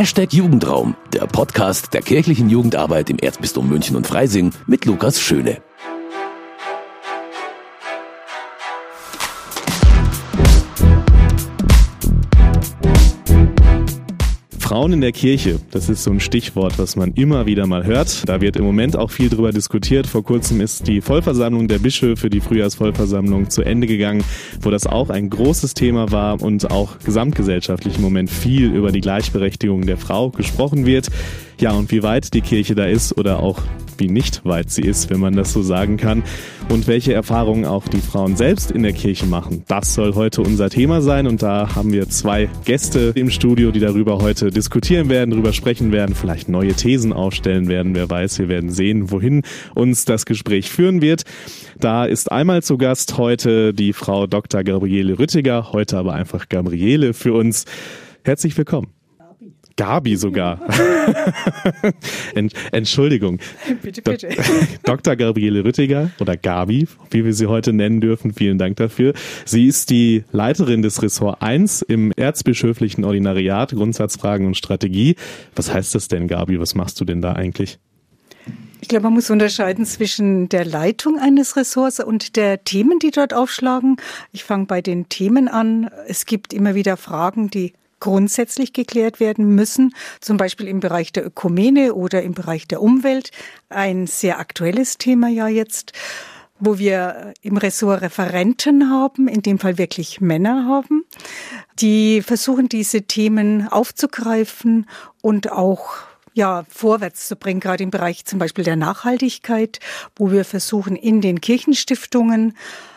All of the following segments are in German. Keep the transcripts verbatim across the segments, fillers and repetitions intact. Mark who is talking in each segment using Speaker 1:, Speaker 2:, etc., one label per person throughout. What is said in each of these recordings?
Speaker 1: Hashtag Jugendraum, der Podcast der kirchlichen Jugendarbeit im Erzbistum München und Freising mit Lukas Schöne.
Speaker 2: Frauen in der Kirche, das ist so ein Stichwort, was man immer wieder mal hört. Da wird im Moment auch viel drüber diskutiert. Vor kurzem ist die Vollversammlung der Bischöfe, die Frühjahrsvollversammlung, zu Ende gegangen, wo das auch ein großes Thema war und auch gesamtgesellschaftlich im Moment viel über die Gleichberechtigung der Frau gesprochen wird. Ja, und wie weit die Kirche da ist oder auch wie nicht weit sie ist, wenn man das so sagen kann. Und welche Erfahrungen auch die Frauen selbst in der Kirche machen. Das soll heute unser Thema sein und da haben wir zwei Gäste im Studio, die darüber heute diskutieren werden, darüber sprechen werden, vielleicht neue Thesen aufstellen werden. Wer weiß, wir werden sehen, wohin uns das Gespräch führen wird. Da ist einmal zu Gast heute die Frau Doktor Gabriele Rüttiger, heute aber einfach Gabriele für uns. Herzlich willkommen. Gabi sogar. Ent, Entschuldigung.
Speaker 3: Bitte, bitte.
Speaker 2: Doktor Gabriele Rüttiger oder Gabi, wie wir sie heute nennen dürfen. Vielen Dank dafür. Sie ist die Leiterin des Ressort eins im Erzbischöflichen Ordinariat, Grundsatzfragen und Strategie. Was heißt das denn, Gabi? Was machst du denn da eigentlich?
Speaker 3: Ich glaube, man muss unterscheiden zwischen der Leitung eines Ressorts und der Themen, die dort aufschlagen. Ich fange bei den Themen an. Es gibt immer wieder Fragen, die grundsätzlich geklärt werden müssen, zum Beispiel im Bereich der Ökumene oder im Bereich der Umwelt. Ein sehr aktuelles Thema ja jetzt, wo wir im Ressort Referenten haben, in dem Fall wirklich Männer haben, die versuchen, diese Themen aufzugreifen und auch ja, vorwärts zu bringen, gerade im Bereich zum Beispiel der Nachhaltigkeit, wo wir versuchen, in den Kirchenstiftungen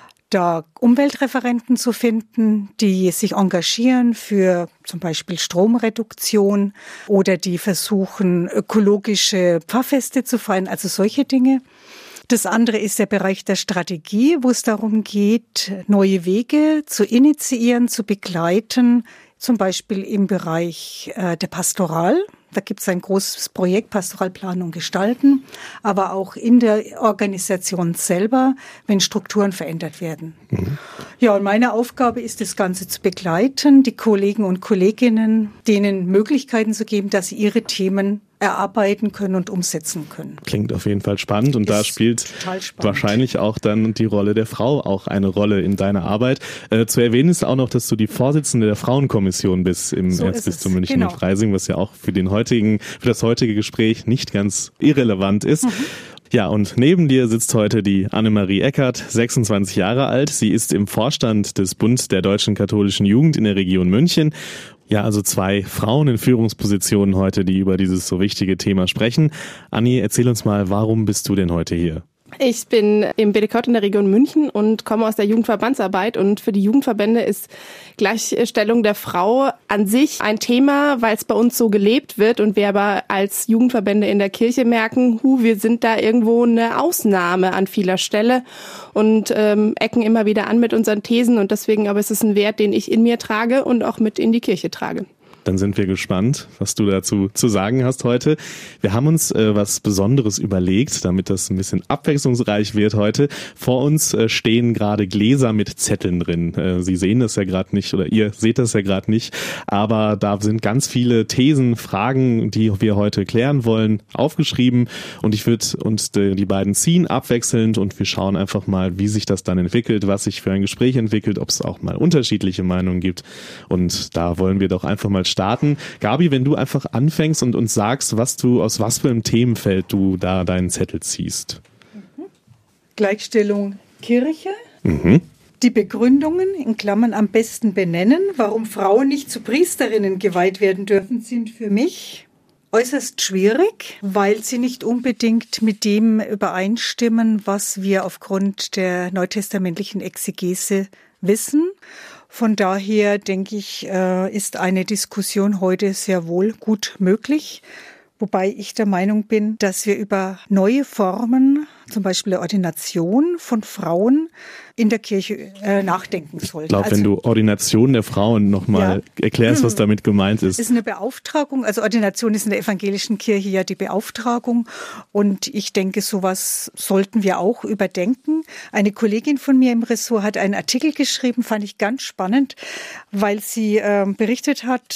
Speaker 3: da Umweltreferenten zu finden, die sich engagieren für zum Beispiel Stromreduktion oder die versuchen, ökologische Pfarrfeste zu feiern, also solche Dinge. Das andere ist der Bereich der Strategie, wo es darum geht, neue Wege zu initiieren, zu begleiten, zum Beispiel im Bereich äh, der Pastoral. Da gibt es ein großes Projekt, Pastoralplanung gestalten, aber auch in der Organisation selber, wenn Strukturen verändert werden. Mhm. Ja, und meine Aufgabe ist, das Ganze zu begleiten, die Kollegen und Kolleginnen, denen Möglichkeiten zu geben, dass sie ihre Themen erarbeiten können und umsetzen können.
Speaker 2: Klingt auf jeden Fall spannend und ist da spielt wahrscheinlich auch dann die Rolle der Frau auch eine Rolle in deiner Arbeit. Äh, zu erwähnen ist auch noch, dass du die Vorsitzende der Frauenkommission bist im so Erzbistum München genau. und Freising, was ja auch für den heutigen, für das heutige Gespräch nicht ganz irrelevant ist. Mhm. Ja, und neben dir sitzt heute die Annemarie Eckert, sechsundzwanzig Jahre alt. Sie ist im Vorstand des Bund der Deutschen Katholischen Jugend in der Region München. Ja, also zwei Frauen in Führungspositionen heute, die über dieses so wichtige Thema sprechen. Anni, erzähl uns mal, warum bist du denn heute hier?
Speaker 4: Ich bin im B D K in der Region München und komme aus der Jugendverbandsarbeit und für die Jugendverbände ist Gleichstellung der Frau an sich ein Thema, weil es bei uns so gelebt wird und wir aber als Jugendverbände in der Kirche merken, hu, wir sind da irgendwo eine Ausnahme an vieler Stelle und ähm, ecken immer wieder an mit unseren Thesen und deswegen aber ist es ein Wert, den ich in mir trage und auch mit in die Kirche trage.
Speaker 2: Dann sind wir gespannt, was du dazu zu sagen hast heute. Wir haben uns äh, was Besonderes überlegt, damit das ein bisschen abwechslungsreich wird heute. Vor uns äh, stehen gerade Gläser mit Zetteln drin. Äh, Sie sehen das ja gerade nicht oder ihr seht das ja gerade nicht, aber da sind ganz viele Thesen, Fragen, die wir heute klären wollen, aufgeschrieben und ich würde uns die, die beiden ziehen abwechselnd und wir schauen einfach mal, wie sich das dann entwickelt, was sich für ein Gespräch entwickelt, ob es auch mal unterschiedliche Meinungen gibt und da wollen wir doch einfach mal starten. Gabi, wenn du einfach anfängst und uns sagst, was du, aus was für einem Themenfeld du da deinen Zettel ziehst.
Speaker 3: Mhm. Gleichstellung Kirche.
Speaker 2: Mhm.
Speaker 3: Die Begründungen, in Klammern am besten benennen, warum Frauen nicht zu Priesterinnen geweiht werden dürfen, sind für mich äußerst schwierig, weil sie nicht unbedingt mit dem übereinstimmen, was wir aufgrund der neutestamentlichen Exegese wissen. Von daher denke ich, ist eine Diskussion heute sehr wohl gut möglich. Wobei ich der Meinung bin, dass wir über neue Formen, zum Beispiel der Ordination von Frauen in der Kirche äh, nachdenken sollten.
Speaker 2: Ich glaube,
Speaker 3: also,
Speaker 2: wenn du Ordination der Frauen nochmal ja. erklärst, was damit gemeint ist.
Speaker 3: Ist eine Beauftragung, also Ordination ist in der evangelischen Kirche ja die Beauftragung und ich denke, sowas sollten wir auch überdenken. Eine Kollegin von mir im Ressort hat einen Artikel geschrieben, fand ich ganz spannend, weil sie äh, berichtet hat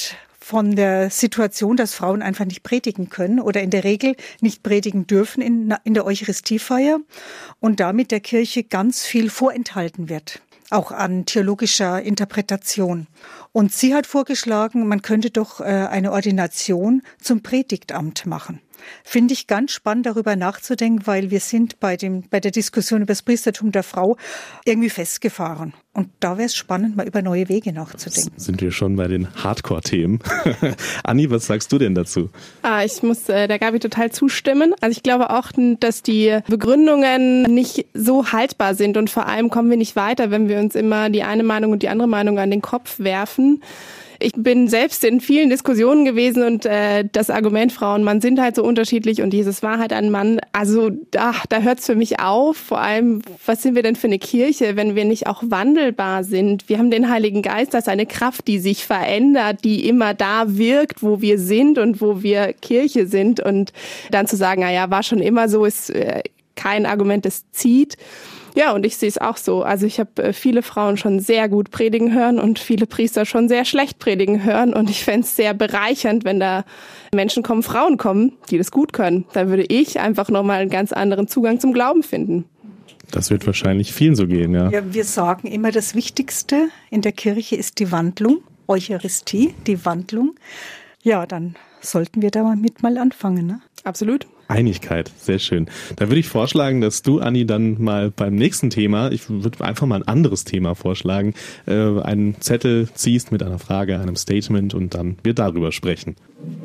Speaker 3: von der Situation, dass Frauen einfach nicht predigen können oder in der Regel nicht predigen dürfen in, in der Eucharistiefeier und damit der Kirche ganz viel vorenthalten wird, auch an theologischer Interpretation. Und sie hat vorgeschlagen, man könnte doch äh, eine Ordination zum Predigtamt machen. Finde ich ganz spannend, darüber nachzudenken, weil wir sind bei dem, bei der Diskussion über das Priestertum der Frau irgendwie festgefahren. Und da wäre es spannend, mal über neue Wege nachzudenken.
Speaker 2: Jetzt sind wir schon bei den Hardcore-Themen. Anni, was sagst du denn dazu?
Speaker 4: Ah, ich muss äh, der Gabi total zustimmen. Also ich glaube auch, dass die Begründungen nicht so haltbar sind und vor allem kommen wir nicht weiter, wenn wir uns immer die eine Meinung und die andere Meinung an den Kopf werfen. Ich bin selbst in vielen Diskussionen gewesen und äh, das Argument, Frau und Mann sind halt so unterschiedlich und Jesus war halt ein Mann. Also ach, da hört es für mich auf. Vor allem, was sind wir denn für eine Kirche, wenn wir nicht auch wandelbar sind? Wir haben den Heiligen Geist als eine Kraft, die sich verändert, die immer da wirkt, wo wir sind und wo wir Kirche sind. Und dann zu sagen, naja, war schon immer so, ist äh, kein Argument, das zieht. Ja, und ich sehe es auch so. Also ich habe viele Frauen schon sehr gut predigen hören und viele Priester schon sehr schlecht predigen hören. Und ich fände es sehr bereichernd, wenn da Menschen kommen, Frauen kommen, die das gut können. Dann würde ich einfach nochmal einen ganz anderen Zugang zum Glauben finden.
Speaker 2: Das wird wahrscheinlich vielen so gehen, ja.
Speaker 3: Ja, wir sagen immer, das Wichtigste in der Kirche ist die Wandlung, Eucharistie, die Wandlung. Ja, dann sollten wir damit mal anfangen, ne?
Speaker 4: Absolut.
Speaker 2: Einigkeit, sehr schön. Da würde ich vorschlagen, dass du, Anni, dann mal beim nächsten Thema, ich würde einfach mal ein anderes Thema vorschlagen, äh, einen Zettel ziehst mit einer Frage, einem Statement und dann wir darüber sprechen.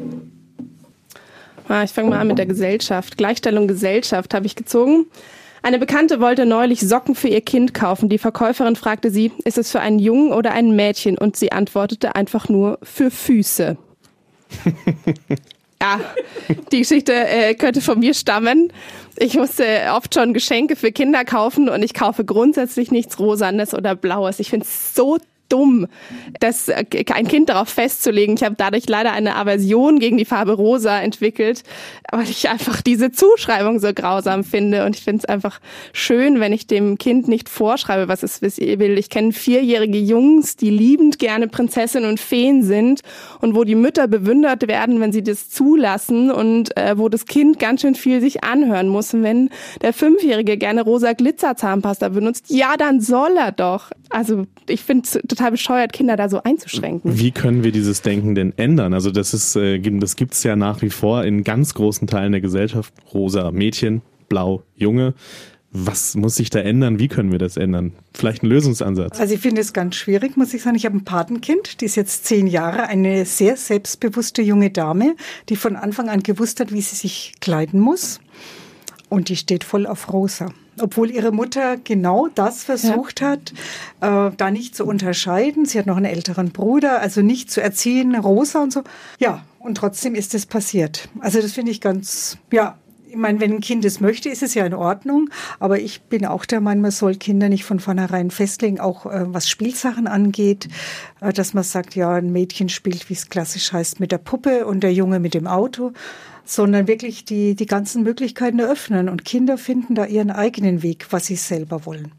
Speaker 4: Ah, ich fange mal an mit der Gesellschaft. Gleichstellung Gesellschaft habe ich gezogen. Eine Bekannte wollte neulich Socken für ihr Kind kaufen. Die Verkäuferin fragte sie, ist es für einen Jungen oder ein Mädchen? Und sie antwortete einfach nur, für Füße. Ja, die Geschichte äh, könnte von mir stammen. Ich musste oft schon Geschenke für Kinder kaufen und ich kaufe grundsätzlich nichts Rosanes oder Blaues. Ich finde es so dumm, das ein Kind darauf festzulegen. Ich habe dadurch leider eine Aversion gegen die Farbe Rosa entwickelt, weil ich einfach diese Zuschreibung so grausam finde. Und ich finde es einfach schön, wenn ich dem Kind nicht vorschreibe, was es will. Ich kenne vierjährige Jungs, die liebend gerne Prinzessinnen und Feen sind und wo die Mütter bewundert werden, wenn sie das zulassen und äh, wo das Kind ganz schön viel sich anhören muss. Und wenn der Fünfjährige gerne rosa Glitzer-Zahnpasta benutzt, ja, dann soll er doch. Also ich finde es total bescheuert, Kinder da so einzuschränken.
Speaker 2: Wie können wir dieses Denken denn ändern? Also das ist, äh, das gibt's ja nach wie vor in ganz großen Teilen der Gesellschaft. Rosa Mädchen, blau Junge. Was muss sich da ändern? Wie können wir das ändern? Vielleicht ein Lösungsansatz.
Speaker 3: Also ich finde es ganz schwierig, muss ich sagen. Ich habe ein Patenkind, die ist jetzt zehn Jahre, eine sehr selbstbewusste junge Dame, die von Anfang an gewusst hat, wie sie sich kleiden muss. Und die steht voll auf rosa. Obwohl ihre Mutter genau das versucht ja. hat, äh, da nicht zu unterscheiden. Sie hat noch einen älteren Bruder, also nicht zu erziehen, rosa und so. Ja, und trotzdem ist es passiert. Also das finde ich ganz, ja, ich meine, wenn ein Kind es möchte, ist es ja in Ordnung. Aber ich bin auch der Meinung, man soll Kinder nicht von vornherein festlegen, auch äh, was Spielsachen angeht, äh, dass man sagt, ja, ein Mädchen spielt, wie es klassisch heißt, mit der Puppe und der Junge mit dem Auto, sondern wirklich die, die ganzen Möglichkeiten eröffnen. Und Kinder finden da ihren eigenen Weg, was sie selber wollen.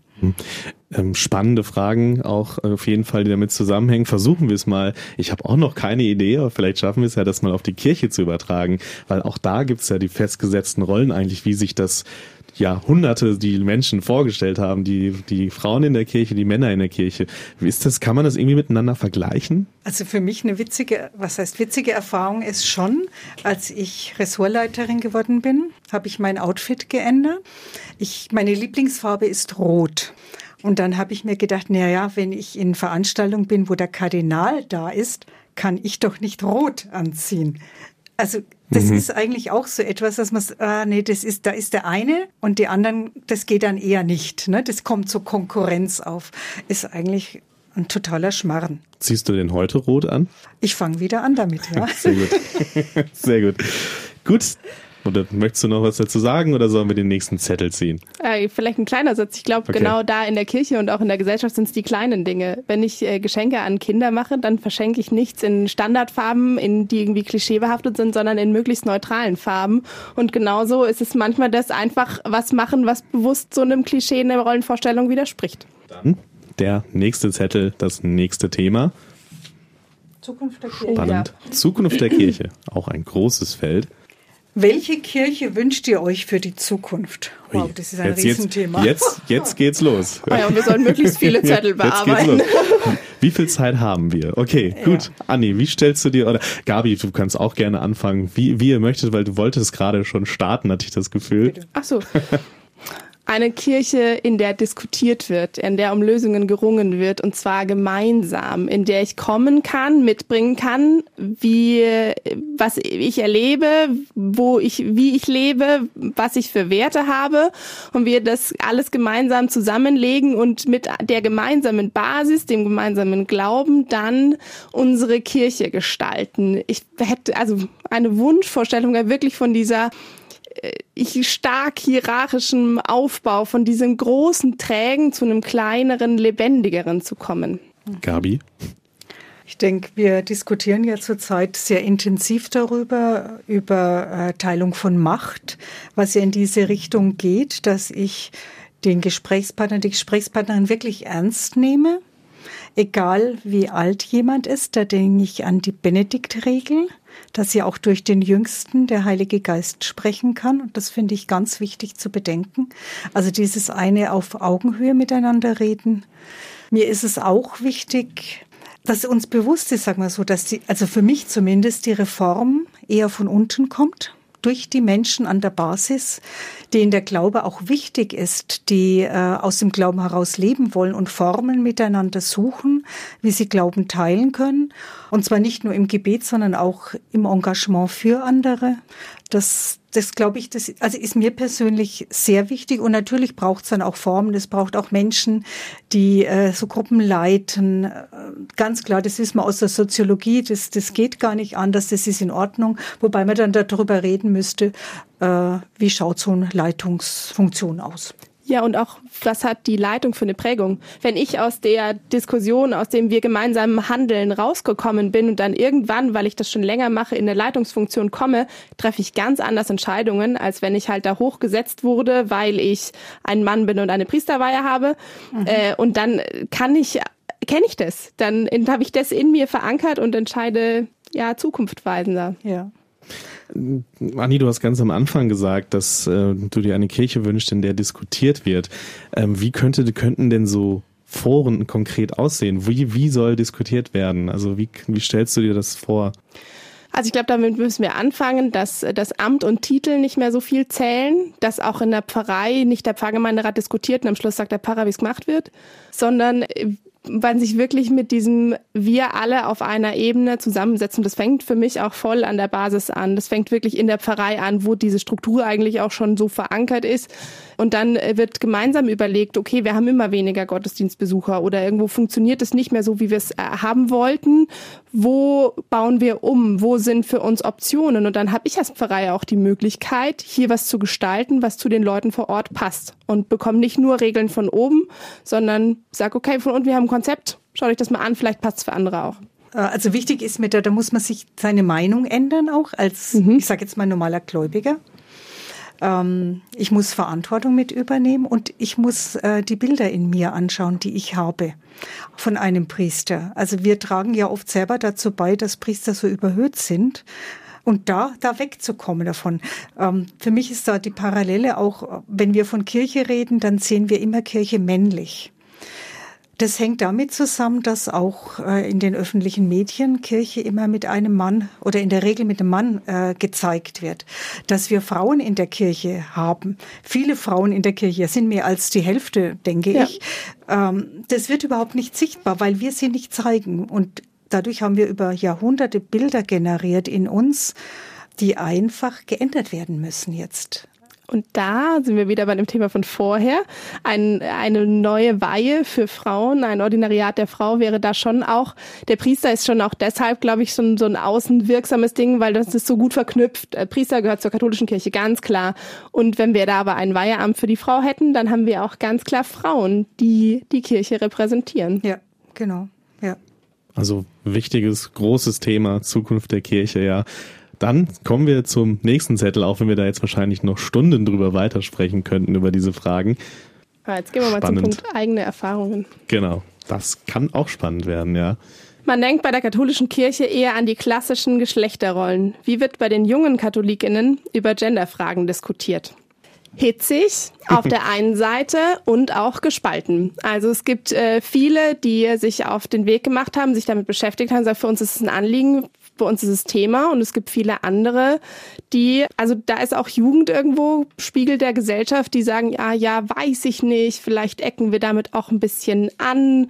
Speaker 2: Ähm, spannende Fragen auch auf jeden Fall, die damit zusammenhängen. Versuchen wir es mal. Ich habe auch noch keine Idee, aber vielleicht schaffen wir es ja, das mal auf die Kirche zu übertragen, weil auch da gibt es ja die festgesetzten Rollen eigentlich, wie sich das Jahrhunderte die Menschen vorgestellt haben, die die Frauen in der Kirche, die Männer in der Kirche. Wie ist das? Kann man das irgendwie miteinander vergleichen?
Speaker 3: Also für mich eine witzige, was heißt witzige Erfahrung ist schon, als ich Ressortleiterin geworden bin, habe ich mein Outfit geändert. Ich, meine Lieblingsfarbe ist Rot. Und dann habe ich mir gedacht, na ja, wenn ich in Veranstaltungen bin, wo der Kardinal da ist, kann ich doch nicht Rot anziehen. Also das mhm. ist eigentlich auch so etwas, dass man, ah, nee, das ist, da ist der eine und die anderen, das geht dann eher nicht. Ne? Das kommt zur Konkurrenz auf. Ist eigentlich ein totaler Schmarrn.
Speaker 2: Ziehst du denn heute rot an?
Speaker 3: Ich fange wieder an damit, ja.
Speaker 2: Sehr gut. Sehr gut. Gut. Oder möchtest du noch was dazu sagen oder sollen wir den nächsten Zettel ziehen?
Speaker 4: Äh, vielleicht ein kleiner Satz. Ich glaube, okay. Genau da in der Kirche und auch in der Gesellschaft sind es die kleinen Dinge. Wenn ich äh, Geschenke an Kinder mache, dann verschenke ich nichts in Standardfarben, in die irgendwie klischeebehaftet sind, sondern in möglichst neutralen Farben. Und genauso ist es manchmal das einfach was machen, was bewusst so einem Klischee in der Rollenvorstellung widerspricht.
Speaker 2: Dann der nächste Zettel, das nächste Thema.
Speaker 3: Zukunft der Kirche.
Speaker 2: Spannend. Ja. Zukunft der Kirche, auch ein großes Feld.
Speaker 3: Welche Kirche wünscht ihr euch für die Zukunft? Wow, das ist ein
Speaker 2: jetzt,
Speaker 3: Riesenthema.
Speaker 2: Jetzt, jetzt, jetzt geht's los.
Speaker 4: Oh ja, und wir sollen möglichst viele Zettel bearbeiten.
Speaker 2: Wie viel Zeit haben wir? Okay, gut. Ja. Anni, wie stellst du dir, oder Gabi, du kannst auch gerne anfangen, wie, wie ihr möchtet, weil du wolltest gerade schon starten, hatte ich das Gefühl.
Speaker 3: Bitte.
Speaker 4: Ach so. Eine Kirche, in der diskutiert wird, in der um Lösungen gerungen wird, und zwar gemeinsam, in der ich kommen kann, mitbringen kann, wie, was ich erlebe, wo ich, wie ich lebe, was ich für Werte habe, und wir das alles gemeinsam zusammenlegen und mit der gemeinsamen Basis, dem gemeinsamen Glauben dann unsere Kirche gestalten. Ich hätte also eine Wunschvorstellung wirklich von dieser ich stark hierarchischen Aufbau, von diesem großen Trägen zu einem kleineren, lebendigeren zu kommen.
Speaker 2: Gabi?
Speaker 3: Ich denke, wir diskutieren ja zurzeit sehr intensiv darüber, über äh, Teilung von Macht, was ja in diese Richtung geht, dass ich den Gesprächspartner, die Gesprächspartnerin wirklich ernst nehme. Egal wie alt jemand ist, da denke ich an die Benediktregel, dass ja auch durch den Jüngsten der Heilige Geist sprechen kann. Und das finde ich ganz wichtig zu bedenken. Also dieses eine auf Augenhöhe miteinander reden. Mir ist es auch wichtig, dass uns bewusst ist, sagen wir so, dass die, also für mich zumindest, die Reform eher von unten kommt. Durch die Menschen an der Basis, denen der Glaube auch wichtig ist, die äh, aus dem Glauben heraus leben wollen und Formen miteinander suchen, wie sie Glauben teilen können. Und zwar nicht nur im Gebet, sondern auch im Engagement für andere. Das, das glaube ich, das also ist mir persönlich sehr wichtig. Und natürlich braucht es dann auch Formen. Es braucht auch Menschen, die äh, so Gruppen leiten. Ganz klar, das wissen wir aus der Soziologie. Das, das geht gar nicht anders. Das ist in Ordnung. Wobei man dann darüber reden müsste, äh, wie schaut so eine Leitungsfunktion aus.
Speaker 4: Ja, und auch, was hat die Leitung für eine Prägung? Wenn ich aus der Diskussion, aus dem wir gemeinsam handeln, rausgekommen bin und dann irgendwann, weil ich das schon länger mache, in eine Leitungsfunktion komme, treffe ich ganz anders Entscheidungen, als wenn ich halt da hochgesetzt wurde, weil ich ein Mann bin und eine Priesterweihe habe. Mhm. Äh, und dann kann ich, kenne ich das. Dann habe ich das in mir verankert und entscheide, ja, zukunftsweisender.
Speaker 3: Ja.
Speaker 2: Anni, du hast ganz am Anfang gesagt, dass äh, du dir eine Kirche wünschst, in der diskutiert wird. Ähm, wie könnte, könnten denn so Foren konkret aussehen? Wie, wie soll diskutiert werden? Also wie, wie stellst du dir das vor?
Speaker 4: Also ich glaube, damit müssen wir anfangen, dass das Amt und Titel nicht mehr so viel zählen, dass auch in der Pfarrei nicht der Pfarrgemeinderat diskutiert und am Schluss sagt der Pfarrer, wie es gemacht wird, sondern man sich wirklich mit diesem wir alle auf einer Ebene zusammensetzen. Das fängt für mich auch voll an der Basis an. Das fängt wirklich in der Pfarrei an, wo diese Struktur eigentlich auch schon so verankert ist. Und dann wird gemeinsam überlegt, okay, wir haben immer weniger Gottesdienstbesucher oder irgendwo funktioniert es nicht mehr so, wie wir es haben wollten. Wo bauen wir um? Wo sind für uns Optionen? Und dann habe ich als Pfarrei auch die Möglichkeit, hier was zu gestalten, was zu den Leuten vor Ort passt. Und bekomme nicht nur Regeln von oben, sondern sage, okay, von unten, wir haben ein Konzept, schaut euch das mal an, vielleicht passt es für andere auch.
Speaker 3: Also wichtig ist mir da, da muss man sich seine Meinung ändern auch als, mhm. ich sage jetzt mal, normaler Gläubiger. Ähm, ich muss Verantwortung mit übernehmen und ich muss äh, die Bilder in mir anschauen, die ich habe von einem Priester. Also wir tragen ja oft selber dazu bei, dass Priester so überhöht sind. Und da, da wegzukommen davon. Ähm, für mich ist da die Parallele auch, wenn wir von Kirche reden, dann sehen wir immer Kirche männlich. Das hängt damit zusammen, dass auch äh, in den öffentlichen Medien Kirche immer mit einem Mann oder in der Regel mit einem Mann äh, gezeigt wird. Dass wir Frauen in der Kirche haben, viele Frauen in der Kirche, sind mehr als die Hälfte, denke ja. ich. Ähm, das wird überhaupt nicht sichtbar, weil wir sie nicht zeigen. Und dadurch haben wir über Jahrhunderte Bilder generiert in uns, die einfach geändert werden müssen jetzt.
Speaker 4: Und da sind wir wieder bei dem Thema von vorher. Ein, eine neue Weihe für Frauen, ein Ordinariat der Frau wäre da schon auch, der Priester ist schon auch deshalb, glaube ich, schon so ein außenwirksames Ding, weil das ist so gut verknüpft. Der Priester gehört zur katholischen Kirche, ganz klar. Und wenn wir da aber ein Weiheamt für die Frau hätten, dann haben wir auch ganz klar Frauen, die die Kirche repräsentieren.
Speaker 3: Ja, genau, ja.
Speaker 2: Also wichtiges, großes Thema, Zukunft der Kirche, ja. Dann kommen wir zum nächsten Zettel, auch wenn wir da jetzt wahrscheinlich noch Stunden drüber weitersprechen könnten über diese Fragen.
Speaker 4: Ja, jetzt gehen wir mal spannend. Zum Punkt eigene Erfahrungen.
Speaker 2: Genau, das kann auch spannend werden, ja.
Speaker 4: Man denkt bei der katholischen Kirche eher an die klassischen Geschlechterrollen. Wie wird bei den jungen KatholikInnen über Genderfragen diskutiert? Hitzig auf der einen Seite und auch gespalten. Also es gibt äh, viele, die sich auf den Weg gemacht haben, sich damit beschäftigt haben, sagen, für uns ist es ein Anliegen, bei uns ist es Thema, und es gibt viele andere, die, also da ist auch Jugend irgendwo Spiegel der Gesellschaft, die sagen, ja, ja, weiß ich nicht, vielleicht ecken wir damit auch ein bisschen an.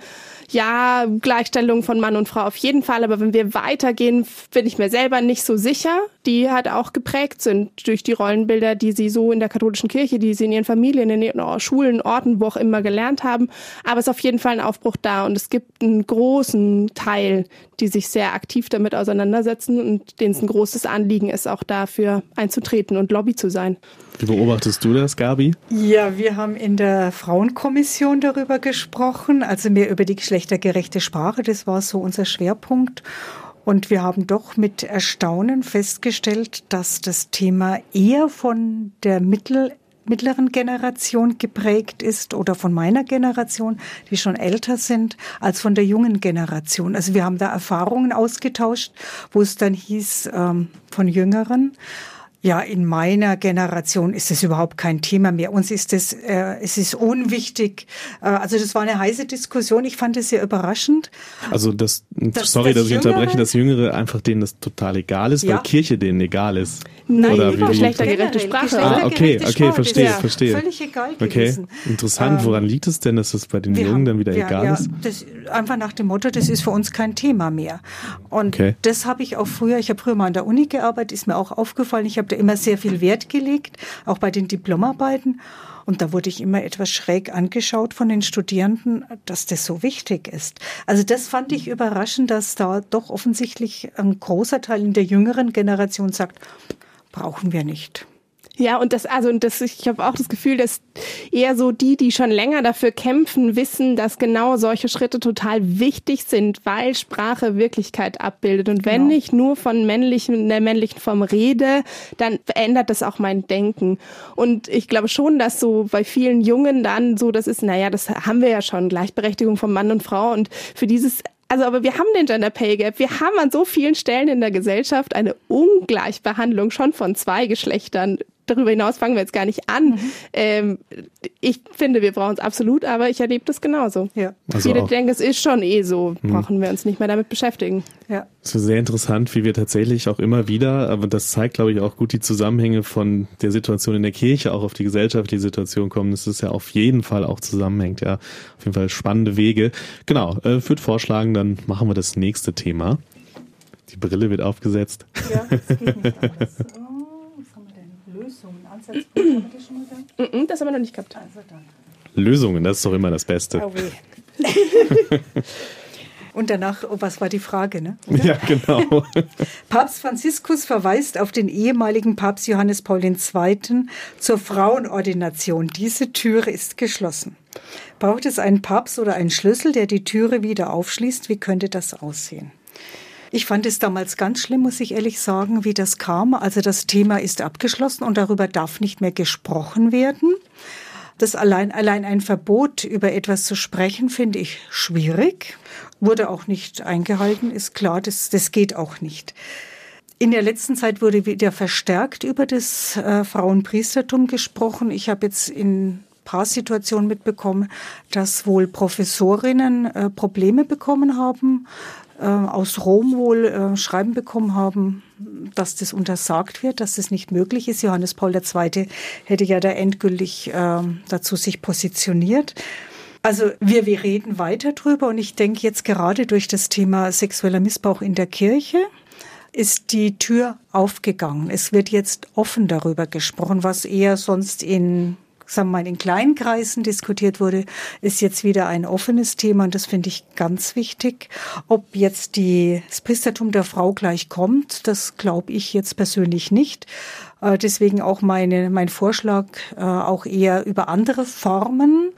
Speaker 4: Ja, Gleichstellung von Mann und Frau auf jeden Fall, aber wenn wir weitergehen, bin ich mir selber nicht so sicher, die halt auch geprägt sind durch die Rollenbilder, die sie so in der katholischen Kirche, die sie in ihren Familien, in ihren Schulen, Orten, wo auch immer gelernt haben. Aber es ist auf jeden Fall ein Aufbruch da, und es gibt einen großen Teil, die sich sehr aktiv damit auseinandersetzen und denen es ein großes Anliegen ist, auch dafür einzutreten und Lobby zu sein.
Speaker 2: Wie beobachtest du das, Gabi?
Speaker 3: Ja, wir haben in der Frauenkommission darüber gesprochen, also mehr über die geschlechtergerechte Sprache, das war so unser Schwerpunkt. Und wir haben doch mit Erstaunen festgestellt, dass das Thema eher von der Mittel mittleren Generation geprägt ist oder von meiner Generation, die schon älter sind, als von der jungen Generation. Also wir haben da Erfahrungen ausgetauscht, wo es dann hieß, ähm, von Jüngeren, ja, in meiner Generation ist es überhaupt kein Thema mehr. Uns ist es, äh, es ist unwichtig. Äh, also das war eine heiße Diskussion. Ich fand es sehr überraschend.
Speaker 2: Also das,
Speaker 3: das
Speaker 2: sorry,
Speaker 3: das
Speaker 2: dass ich
Speaker 3: Jüngere,
Speaker 2: unterbreche, dass Jüngere einfach denen das total egal ist,
Speaker 3: ja.
Speaker 2: weil Kirche denen egal ist.
Speaker 4: Nein,
Speaker 2: Oder wie,
Speaker 4: geschlechtergerechte Sprache.
Speaker 2: Ah, okay, okay, verstehe,
Speaker 3: ja
Speaker 2: verstehe.
Speaker 3: Völlig egal
Speaker 2: okay.
Speaker 3: gewesen.
Speaker 2: Interessant. Woran liegt es denn, dass das bei den Jungen
Speaker 3: haben,
Speaker 2: dann wieder
Speaker 3: ja,
Speaker 2: egal
Speaker 3: ja,
Speaker 2: ist?
Speaker 3: Das, einfach nach dem Motto, das ist für uns kein Thema mehr. Und
Speaker 2: okay.
Speaker 3: das habe ich auch früher, ich habe früher mal an der Uni gearbeitet, ist mir auch aufgefallen, ich habe da immer sehr viel Wert gelegt, auch bei den Diplomarbeiten. Und da wurde ich immer etwas schräg angeschaut von den Studierenden, dass das so wichtig ist. Also das fand ich überraschend, dass da doch offensichtlich ein großer Teil in der jüngeren Generation sagt, brauchen wir nicht.
Speaker 4: Ja, und das, also, und das, ich habe auch das Gefühl, dass eher so die, die schon länger dafür kämpfen, wissen, dass genau solche Schritte total wichtig sind, weil Sprache Wirklichkeit abbildet. Und wenn genau. ich nur von männlichen, der männlichen Form rede, dann verändert das auch mein Denken. Und ich glaube schon, dass so bei vielen Jungen dann so, das ist, naja, das haben wir ja schon, Gleichberechtigung von Mann und Frau, und für dieses Also, aber wir haben den Gender Pay Gap. Wir haben an so vielen Stellen in der Gesellschaft eine Ungleichbehandlung schon von zwei Geschlechtern. Darüber hinaus fangen wir jetzt gar nicht an. Mhm. Ähm, ich finde, wir brauchen es absolut, aber ich erlebe das genauso. Ja. Also Viele auch. denken, es ist schon eh so, brauchen mhm. wir uns nicht mehr damit beschäftigen. Ja.
Speaker 2: Es ist sehr interessant, wie wir tatsächlich auch immer wieder, aber das zeigt, glaube ich, auch gut die Zusammenhänge von der Situation in der Kirche, auch auf die gesellschaftliche Situation kommen. Das ist ja auf jeden Fall auch zusammenhängt. Ja, auf jeden Fall spannende Wege. Genau, äh, ich würde vorschlagen, dann machen wir das nächste Thema. Die Brille wird aufgesetzt. Ja, das geht nicht alles.
Speaker 3: Lösungen, Ansatzpunkte, haben wir das schon mal gehabt?
Speaker 4: Das haben wir noch nicht gehabt.
Speaker 3: Also dann.
Speaker 2: Lösungen, das ist doch immer das Beste.
Speaker 3: Oh weh. Und danach, oh, was war die Frage, ne? Oder?
Speaker 2: Ja, genau.
Speaker 3: Papst Franziskus verweist auf den ehemaligen Papst Johannes Paul der Zweite. zur Frauenordination. Diese Türe ist geschlossen. Braucht es einen Papst oder einen Schlüssel, der die Türe wieder aufschließt? Wie könnte das aussehen? Ich fand es damals ganz schlimm, muss ich ehrlich sagen, wie das kam. Also das Thema ist abgeschlossen und darüber darf nicht mehr gesprochen werden. Das allein, allein ein Verbot, über etwas zu sprechen, finde ich schwierig. Wurde auch nicht eingehalten, ist klar, das, das geht auch nicht. In der letzten Zeit wurde wieder verstärkt über das äh, Frauenpriestertum gesprochen. Ich habe jetzt in paar Situationen mitbekommen, dass wohl Professorinnen äh, Probleme bekommen haben, äh, aus Rom wohl äh, Schreiben bekommen haben, dass das untersagt wird, dass das nicht möglich ist. Johannes Paul der Zweite hätte ja da endgültig äh, dazu sich positioniert. Also wir, wir reden weiter drüber, und ich denke jetzt gerade durch das Thema sexueller Missbrauch in der Kirche ist die Tür aufgegangen. Es wird jetzt offen darüber gesprochen, was eher sonst in sagen wir mal, in kleinen Kreisen diskutiert wurde, ist jetzt wieder ein offenes Thema, und das finde ich ganz wichtig. Ob jetzt die, das Priestertum der Frau gleich kommt, das glaube ich jetzt persönlich nicht. Äh, deswegen auch meine, mein Vorschlag, äh, auch eher über andere Formen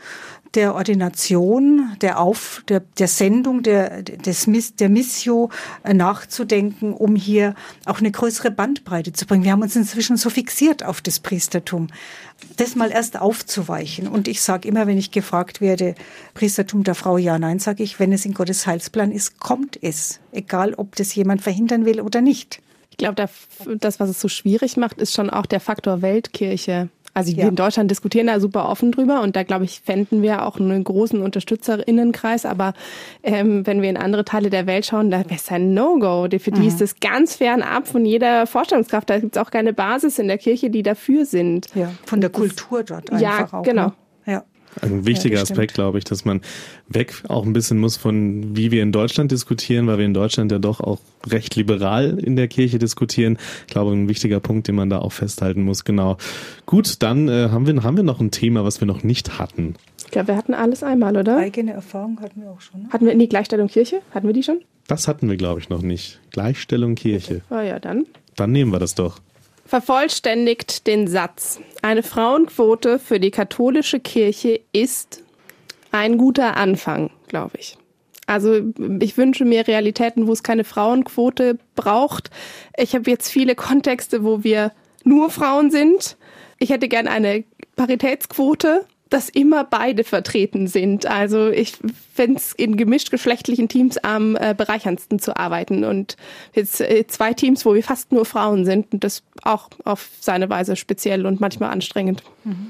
Speaker 3: der Ordination, der Auf, der, der Sendung, der, des, der Missio nachzudenken, um hier auch eine größere Bandbreite zu bringen. Wir haben uns inzwischen so fixiert auf das Priestertum, das mal erst aufzuweichen. Und ich sage immer, wenn ich gefragt werde, Priestertum der Frau, ja, nein, sage ich, wenn es in Gottes Heilsplan ist, kommt es. Egal, ob das jemand verhindern will oder nicht.
Speaker 4: Ich glaube, das, was es so schwierig macht, ist schon auch der Faktor Weltkirche. Also wir
Speaker 3: ja.
Speaker 4: in Deutschland diskutieren da super offen drüber und da, glaube ich, fänden wir auch einen großen UnterstützerInnenkreis. Aber ähm, wenn wir in andere Teile der Welt schauen, da wäre es ein No-Go. Für die mhm. ist es ganz fernab von jeder Vorstellungskraft. Da gibt es auch keine Basis in der Kirche, die dafür sind.
Speaker 3: Ja, von der Kultur dort einfach
Speaker 4: ja,
Speaker 3: auch.
Speaker 4: Genau.
Speaker 3: Ne? Ja.
Speaker 2: Ein wichtiger
Speaker 3: ja,
Speaker 2: Aspekt, glaube ich, dass man weg auch ein bisschen muss von, wie wir in Deutschland diskutieren, weil wir in Deutschland ja doch auch recht liberal in der Kirche diskutieren. Ich glaube, ein wichtiger Punkt, den man da auch festhalten muss. Genau. Gut, dann äh, haben wir haben wir noch ein Thema, was wir noch nicht hatten.
Speaker 4: Ich glaube, wir hatten alles einmal, oder?
Speaker 3: Eigene Erfahrung hatten wir auch schon. Ne?
Speaker 4: Hatten wir in die Gleichstellung Kirche? Hatten wir die schon?
Speaker 2: Das hatten wir, glaube ich, noch nicht. Gleichstellung Kirche.
Speaker 4: Oh ja, dann.
Speaker 2: Dann nehmen wir das doch.
Speaker 4: Vervollständigt den Satz. Eine Frauenquote für die katholische Kirche ist ein guter Anfang, glaube ich. Also ich wünsche mir Realitäten, wo es keine Frauenquote braucht. Ich habe jetzt viele Kontexte, wo wir nur Frauen sind. Ich hätte gern eine Paritätsquote, dass immer beide vertreten sind. Also ich fände es in gemischt-geschlechtlichen Teams am äh, bereicherndsten zu arbeiten. Und jetzt äh, zwei Teams, wo wir fast nur Frauen sind und das auch auf seine Weise speziell und manchmal anstrengend.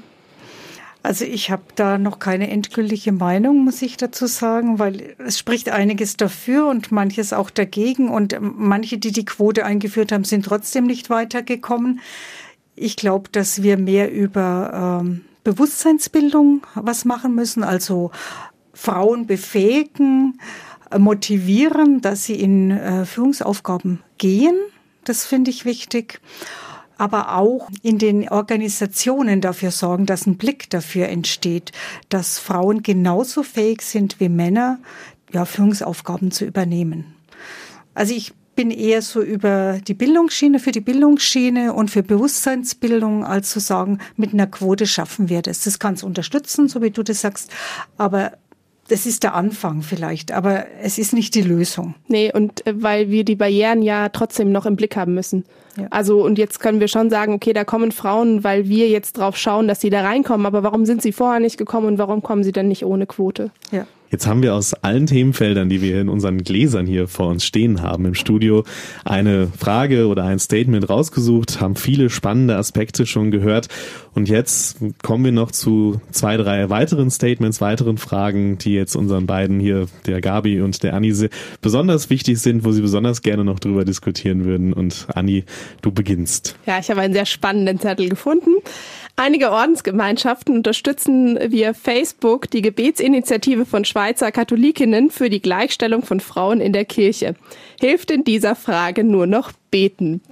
Speaker 3: Also ich habe da noch keine endgültige Meinung, muss ich dazu sagen, weil es spricht einiges dafür und manches auch dagegen. Und manche, die die Quote eingeführt haben, sind trotzdem nicht weitergekommen. Ich glaube, dass wir mehr über ähm, Bewusstseinsbildung was machen müssen, also Frauen befähigen, motivieren, dass sie in äh, Führungsaufgaben gehen. Das finde ich wichtig. Aber auch in den Organisationen dafür sorgen, dass ein Blick dafür entsteht, dass Frauen genauso fähig sind wie Männer, ja, Führungsaufgaben zu übernehmen. Also ich bin eher so über die Bildungsschiene, für die Bildungsschiene und für Bewusstseinsbildung, als zu sagen, mit einer Quote schaffen wir das. Das kann es unterstützen, so wie du das sagst, aber das ist der Anfang vielleicht, aber es ist nicht die Lösung.
Speaker 4: Nee, und äh, weil wir die Barrieren ja trotzdem noch im Blick haben müssen. Ja. Also und jetzt können wir schon sagen, okay, da kommen Frauen, weil wir jetzt drauf schauen, dass sie da reinkommen, aber warum sind sie vorher nicht gekommen und warum kommen sie dann nicht ohne Quote?
Speaker 3: Ja.
Speaker 2: Jetzt haben wir aus allen Themenfeldern, die wir in unseren Gläsern hier vor uns stehen haben im Studio, eine Frage oder ein Statement rausgesucht, haben viele spannende Aspekte schon gehört. Und jetzt kommen wir noch zu zwei, drei weiteren Statements, weiteren Fragen, die jetzt unseren beiden hier, der Gabi und der Anni, besonders wichtig sind, wo sie besonders gerne noch drüber diskutieren würden. Und Anni, du beginnst.
Speaker 4: Ja, ich habe einen sehr spannenden Zettel gefunden. Einige Ordensgemeinschaften unterstützen via Facebook die Gebetsinitiative von Schweizer Katholikinnen für die Gleichstellung von Frauen in der Kirche. Hilft in dieser Frage nur noch beten.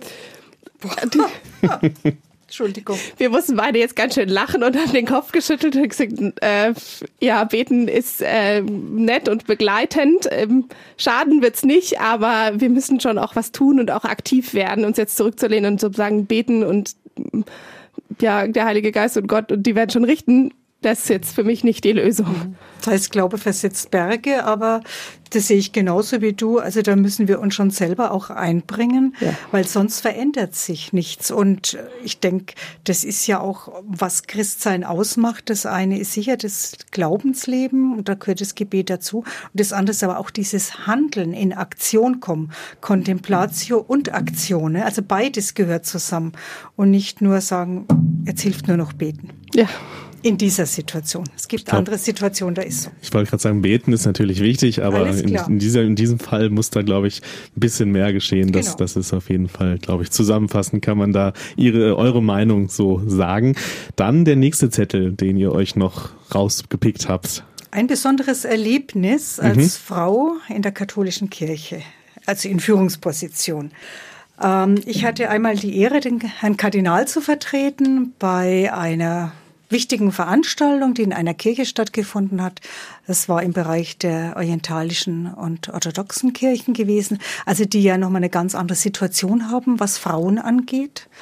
Speaker 3: Entschuldigung.
Speaker 4: Wir mussten beide jetzt ganz schön lachen und haben den Kopf geschüttelt und gesagt, äh, ja, beten ist äh, nett und begleitend. Ähm, schaden wird's nicht, aber wir müssen schon auch was tun und auch aktiv werden, uns jetzt zurückzulehnen und zu sagen, beten und ja, der Heilige Geist und Gott und die werden schon richten. Das ist jetzt für mich nicht die Lösung.
Speaker 3: Das heißt, Glaube versetzt Berge, aber das sehe ich genauso wie du. Also da müssen wir uns schon selber auch einbringen, ja. Weil sonst verändert sich nichts. Und ich denke, das ist ja auch, was Christsein ausmacht. Das eine ist sicher das Glaubensleben und da gehört das Gebet dazu. Und das andere ist aber auch dieses Handeln, in Aktion kommen, Contemplatio und Aktion. Also beides gehört zusammen und nicht nur sagen, jetzt hilft nur noch beten.
Speaker 4: Ja.
Speaker 3: In dieser Situation. Es gibt glaub, andere Situationen, da ist so.
Speaker 2: Ich wollte gerade sagen, beten ist natürlich wichtig, aber in, in, dieser, in diesem Fall muss da, glaube ich, ein bisschen mehr geschehen. Das, genau. Das ist auf jeden Fall, glaube ich, zusammenfassend kann man da ihre eure Meinung so sagen. Dann der nächste Zettel, den ihr euch noch rausgepickt habt.
Speaker 3: Ein besonderes Erlebnis als mhm. Frau in der katholischen Kirche, also in Führungsposition. Ähm, ich hatte einmal die Ehre, den Herrn Kardinal zu vertreten bei einer wichtigen Veranstaltung, die in einer Kirche stattgefunden hat. Das war im Bereich der orientalischen und orthodoxen Kirchen gewesen, also die ja nochmal eine ganz andere Situation haben, was Frauen angeht.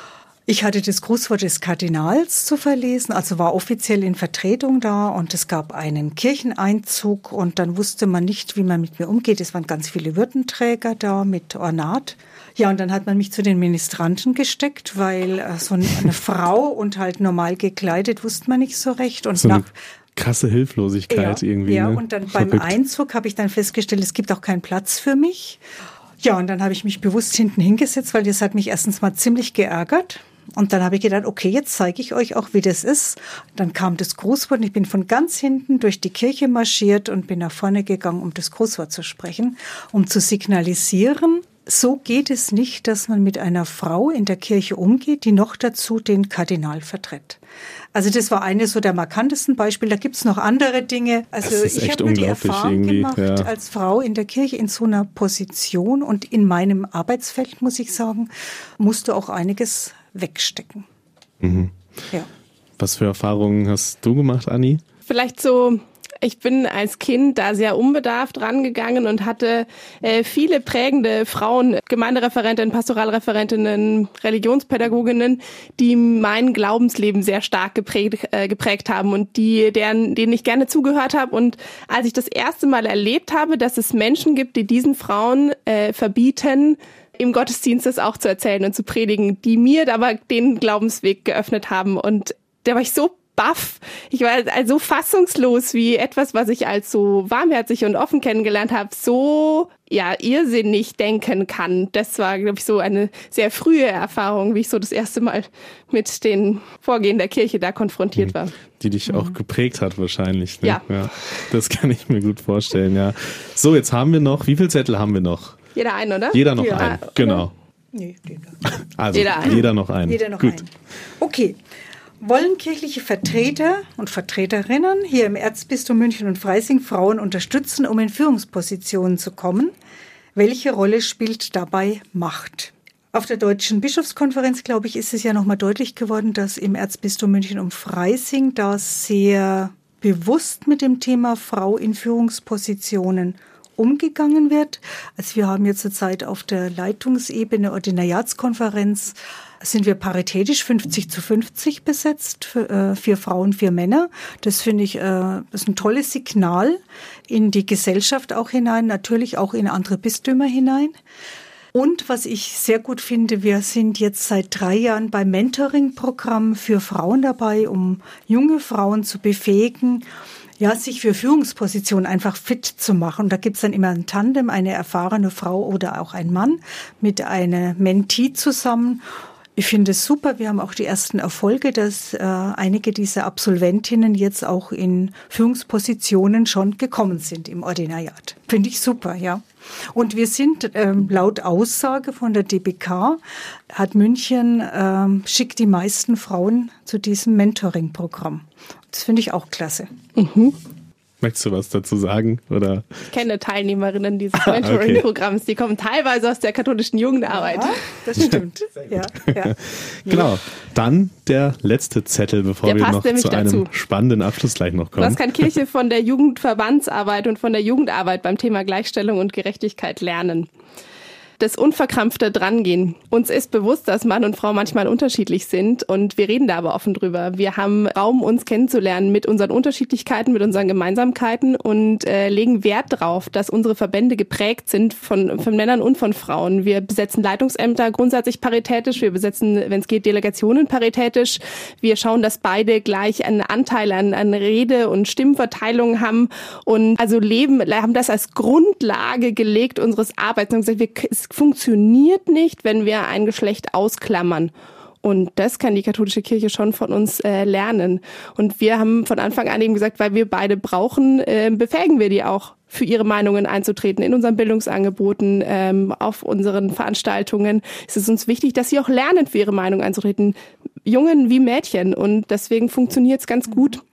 Speaker 3: Ich hatte das Grußwort des Kardinals zu verlesen, also war offiziell in Vertretung da und es gab einen Kircheneinzug und dann wusste man nicht, wie man mit mir umgeht. Es waren ganz viele Würdenträger da mit Ornat. Ja, und dann hat man mich zu den Ministranten gesteckt, weil äh, so eine, eine Frau und halt normal gekleidet wusste man nicht so recht. Und
Speaker 2: so
Speaker 3: nach
Speaker 2: eine krasse Hilflosigkeit
Speaker 3: ja,
Speaker 2: irgendwie.
Speaker 3: Ja,
Speaker 2: ne?
Speaker 3: und dann
Speaker 2: Verrückt.
Speaker 3: beim Einzug habe ich dann festgestellt, es gibt auch keinen Platz für mich. Ja, und dann habe ich mich bewusst hinten hingesetzt, weil das hat mich erstens mal ziemlich geärgert. Und dann habe ich gedacht, okay, jetzt zeige ich euch auch, wie das ist. Dann kam das Grußwort und ich bin von ganz hinten durch die Kirche marschiert und bin nach vorne gegangen, um das Grußwort zu sprechen, um zu signalisieren, so geht es nicht, dass man mit einer Frau in der Kirche umgeht, die noch dazu den Kardinal vertritt. Also das war eine so der markantesten Beispiele. Da gibt's noch andere Dinge. Also ich habe nur die Erfahrung gemacht, ja. als Frau in der Kirche in so einer Position und in meinem Arbeitsfeld, muss ich sagen, musste auch einiges wegstecken.
Speaker 2: Mhm.
Speaker 3: Ja.
Speaker 2: Was für Erfahrungen hast du gemacht, Anni?
Speaker 4: Vielleicht so, ich bin als Kind da sehr unbedarft rangegangen und hatte äh, viele prägende Frauen, Gemeindereferentinnen, Pastoralreferentinnen, Religionspädagoginnen, die mein Glaubensleben sehr stark geprägt, äh, geprägt haben und die, deren, denen ich gerne zugehört habe. Und als ich das erste Mal erlebt habe, dass es Menschen gibt, die diesen Frauen äh, verbieten, im Gottesdienst das auch zu erzählen und zu predigen, die mir aber den Glaubensweg geöffnet haben. Und da war ich so baff. Ich war also so fassungslos, wie etwas, was ich als so warmherzig und offen kennengelernt habe, so ja irrsinnig denken kann. Das war, glaube ich, so eine sehr frühe Erfahrung, wie ich so das erste Mal mit den Vorgehen der Kirche da konfrontiert war.
Speaker 2: Die dich auch geprägt hat wahrscheinlich. Ne?
Speaker 4: Ja.
Speaker 2: ja. Das kann ich mir gut vorstellen, ja. So, jetzt haben wir noch, wie viele Zettel haben wir noch?
Speaker 4: Jeder einen, oder?
Speaker 2: Jeder noch
Speaker 3: Ja.
Speaker 2: einen, genau.
Speaker 3: Nee, jeder.
Speaker 2: Also
Speaker 4: Jeder einen.
Speaker 2: jeder noch einen.
Speaker 3: Jeder noch
Speaker 2: Gut.
Speaker 3: einen. Okay. Wollen kirchliche Vertreter und Vertreterinnen hier im Erzbistum München und Freising Frauen unterstützen, um in Führungspositionen zu kommen? Welche Rolle spielt dabei Macht? Auf der Deutschen Bischofskonferenz, glaube ich, ist es ja nochmal deutlich geworden, dass im Erzbistum München und Freising da sehr bewusst mit dem Thema Frau in Führungspositionen umgegangen wird. Also wir haben jetzt zurzeit auf der Leitungsebene Ordinariatskonferenz sind wir paritätisch fünfzig zu fünfzig besetzt, für, äh, vier Frauen, vier Männer. Das finde ich, äh, das ist ein tolles Signal in die Gesellschaft auch hinein, natürlich auch in andere Bistümer hinein. Und was ich sehr gut finde, wir sind jetzt seit drei Jahren beim Mentoring-Programm für Frauen dabei, um junge Frauen zu befähigen, ja, sich für Führungspositionen einfach fit zu machen. Da gibt's dann immer ein Tandem, eine erfahrene Frau oder auch ein Mann mit einer Mentee zusammen. Ich finde es super. Wir haben auch die ersten Erfolge, dass äh, einige dieser Absolventinnen jetzt auch in Führungspositionen schon gekommen sind im Ordinariat. Finde ich super, ja. Und wir sind ähm, laut Aussage von der D B K, hat München ähm, schickt die meisten Frauen zu diesem Mentoring-Programm. Das finde ich auch klasse.
Speaker 4: Mhm.
Speaker 2: Möchtest du was dazu sagen? Oder?
Speaker 4: Ich kenne Teilnehmerinnen dieses Mentoring-Programms, die kommen teilweise aus der katholischen Jugendarbeit.
Speaker 3: Ja, das stimmt. Ja, ja.
Speaker 2: Genau. Dann der letzte Zettel, bevor
Speaker 4: Der
Speaker 2: wir
Speaker 4: passt
Speaker 2: noch
Speaker 4: nämlich
Speaker 2: zu einem
Speaker 4: dazu.
Speaker 2: spannenden Abschluss gleich noch kommen.
Speaker 4: Was kann Kirche von der Jugendverbandsarbeit und von der Jugendarbeit beim Thema Gleichstellung und Gerechtigkeit lernen? Das unverkrampfte Drangehen. Uns ist bewusst, dass Mann und Frau manchmal unterschiedlich sind und wir reden da aber offen drüber. Wir haben Raum, uns kennenzulernen mit unseren Unterschiedlichkeiten, mit unseren Gemeinsamkeiten und äh, legen Wert darauf, dass unsere Verbände geprägt sind von, von Männern und von Frauen. Wir besetzen Leitungsämter grundsätzlich paritätisch, wir besetzen, wenn es geht, Delegationen paritätisch. Wir schauen, dass beide gleich einen Anteil an, an Rede- und Stimmverteilung haben und also leben, haben das als Grundlage gelegt unseres Arbeits und gesagt, wir, es funktioniert nicht, wenn wir ein Geschlecht ausklammern. Und das kann die katholische Kirche schon von uns äh, lernen. Und wir haben von Anfang an eben gesagt, weil wir beide brauchen, äh, befähigen wir die auch, für ihre Meinungen einzutreten in unseren Bildungsangeboten, ähm, auf unseren Veranstaltungen. Es ist uns wichtig, dass sie auch lernen, für ihre Meinung einzutreten, Jungen wie Mädchen. Und deswegen funktioniert es ganz gut.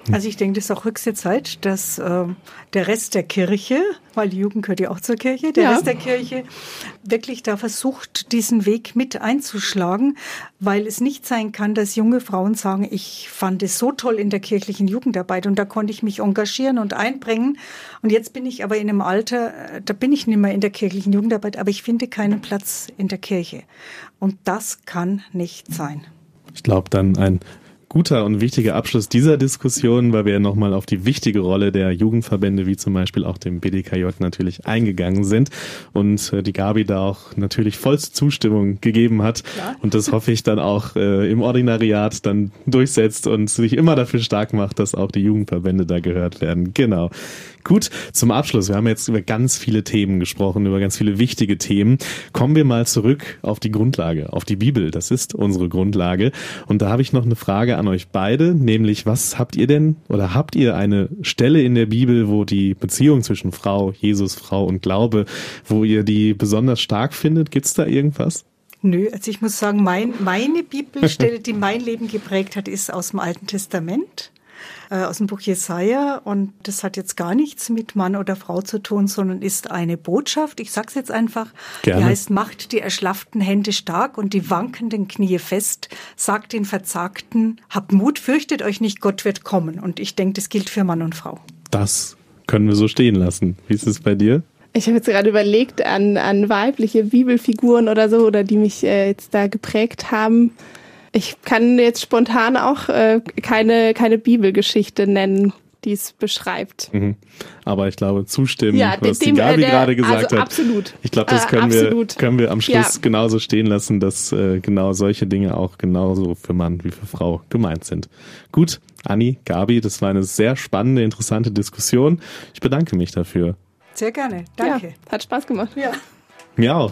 Speaker 3: Also ich denke, das ist auch höchste Zeit, dass äh, der Rest der Kirche, weil die Jugend gehört ja auch zur Kirche, der ja. Rest der Kirche wirklich da versucht, diesen Weg mit einzuschlagen, weil es nicht sein kann, dass junge Frauen sagen, ich fand es so toll in der kirchlichen Jugendarbeit und da konnte ich mich engagieren und einbringen und jetzt bin ich aber in einem Alter, da bin ich nicht mehr in der kirchlichen Jugendarbeit, aber ich finde keinen Platz in der Kirche und das kann nicht sein.
Speaker 2: Ich glaube, dann ein guter und wichtiger Abschluss dieser Diskussion, weil wir ja nochmal auf die wichtige Rolle der Jugendverbände, wie zum Beispiel auch dem B D K J, natürlich eingegangen sind und die Gabi da auch natürlich vollste Zustimmung gegeben hat. Ja. Und das hoffe ich dann auch äh, im Ordinariat dann durchsetzt und sich immer dafür stark macht, dass auch die Jugendverbände da gehört werden. Genau. Gut, zum Abschluss. Wir haben jetzt über ganz viele Themen gesprochen, über ganz viele wichtige Themen. Kommen wir mal zurück auf die Grundlage, auf die Bibel. Das ist unsere Grundlage. Und da habe ich noch eine Frage an euch beide, nämlich was habt ihr denn oder habt ihr eine Stelle in der Bibel, wo die Beziehung zwischen Frau, Jesus, Frau und Glaube, wo ihr die besonders stark findet? Gibt's da irgendwas?
Speaker 3: Nö, also ich muss sagen, mein, meine Bibelstelle, die mein Leben geprägt hat, ist aus dem Alten Testament. Aus dem Buch Jesaja und das hat jetzt gar nichts mit Mann oder Frau zu tun, sondern ist eine Botschaft. Ich sag's jetzt einfach. Gerne. Die heißt, macht die erschlafften Hände stark und die wankenden Knie fest, sagt den Verzagten, habt Mut, fürchtet euch nicht, Gott wird kommen. Und ich denke, das gilt für Mann und Frau.
Speaker 2: Das können wir so stehen lassen. Wie ist es bei dir?
Speaker 4: Ich habe jetzt gerade überlegt an, an weibliche Bibelfiguren oder so, oder die mich äh, jetzt da geprägt haben. Ich kann jetzt spontan auch äh, keine, keine Bibelgeschichte nennen, die es beschreibt.
Speaker 2: Mhm. Aber ich glaube, zustimmen,
Speaker 4: ja,
Speaker 2: was
Speaker 4: dem,
Speaker 2: die Gabi
Speaker 4: der,
Speaker 2: gerade gesagt
Speaker 4: also
Speaker 2: hat.
Speaker 4: Absolut.
Speaker 2: Ich glaube, das können, äh, wir, können wir am Schluss ja. genauso stehen lassen, dass äh, genau solche Dinge auch genauso für Mann wie für Frau gemeint sind. Gut, Anni, Gabi, das war eine sehr spannende, interessante Diskussion. Ich bedanke mich dafür.
Speaker 3: Sehr gerne, danke.
Speaker 4: Ja, hat Spaß gemacht.
Speaker 3: Ja.
Speaker 2: Mir auch.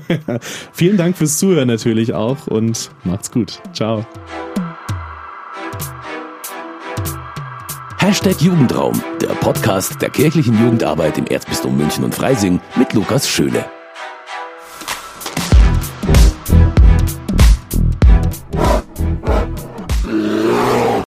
Speaker 2: Vielen Dank fürs Zuhören natürlich auch und macht's gut. Ciao.
Speaker 1: Hashtag Jugendraum, der Podcast der kirchlichen Jugendarbeit im Erzbistum München und Freising mit Lukas Schöne.